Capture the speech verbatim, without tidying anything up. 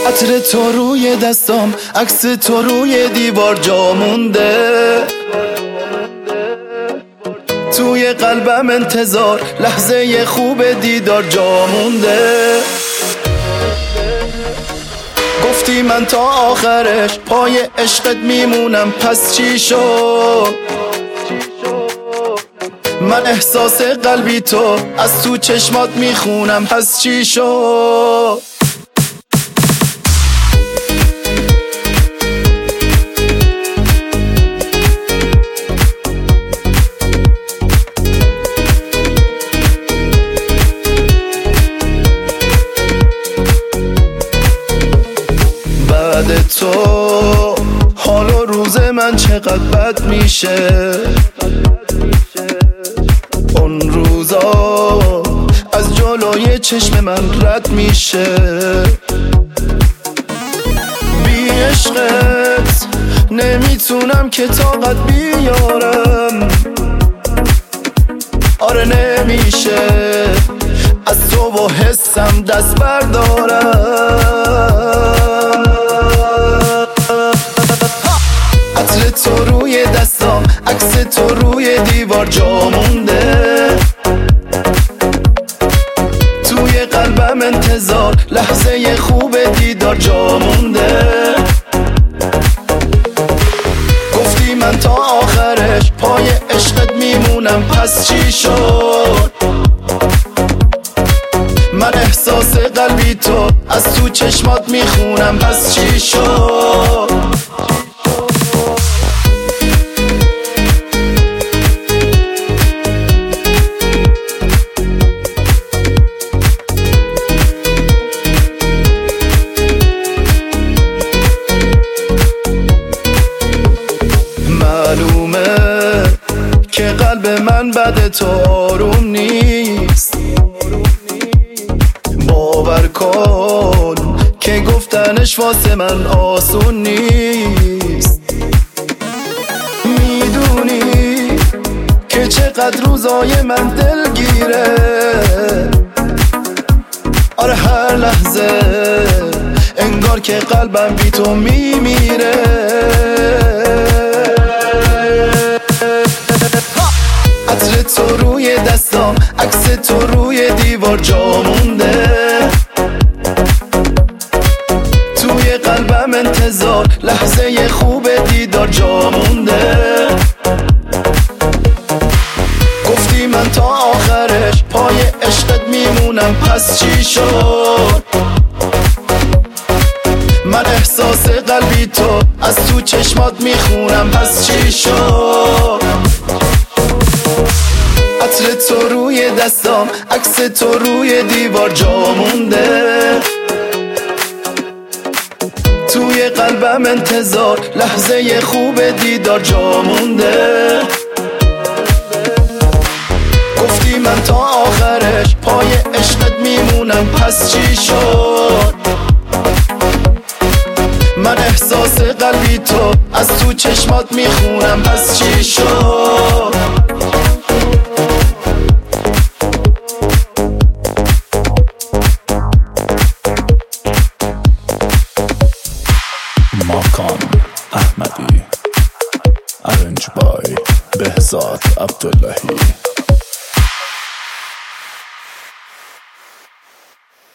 عطر تو روی دستام، عکس تو روی دیوار جا مونده. توی قلبم انتظار، لحظه خوب دیدار جا مونده. گفتی من تا آخرش پای عشقت میمونم، پس چی شد؟ من احساس قلبی تو از تو چشمات میخونم، پس چی شد؟ بعد تو حال و روز من چقدر بد میشه. اون روزا از جلوی چشم من رد میشه. بی عشقت نمیتونم که طاقت بیارم. آره نمیشه از تو و حسم دست بردارم. عطر تو روی دستام، عکس تو روی دیوار جا مونده. توی قلبم انتظار، لحظه خوب دیدار جا مونده. گفتی من تا آخرش پای عشقت میمونم، پس چی شد؟ من احساس قلبی تو از تو چشمات میخونم، پس چی شد؟ معلومه که قلب من بعد تو آروم نیست. باور کن که گفتنش واسه من آسون نیست. میدونی که چقدر روزای من دلگیره. آره هر لحظه انگار که قلبم بی تو میمیره. عطر تو روی دستام، عکس تو روی دیوار جا مونده. توی قلبم انتظار، لحظه خوب دیدار جا مونده. گفتی من تا آخرش پای عشقت میمونم، پس چی شد؟ من احساس قلبی تو از تو چشمات میخونم، پس چی شد؟ عطر تو روی دستام، عکس تو روی دیوار جا مونده. توی قلبم انتظار، لحظه خوب دیدار جا مونده. گفتی من تا آخرش پای عشقت میمونم، پس چی شد؟ من احساس قلبی تو از تو چشمات میخونم، پس چی شد؟ ماکان احمدی، ارنج بای بهزاد عبداللهی.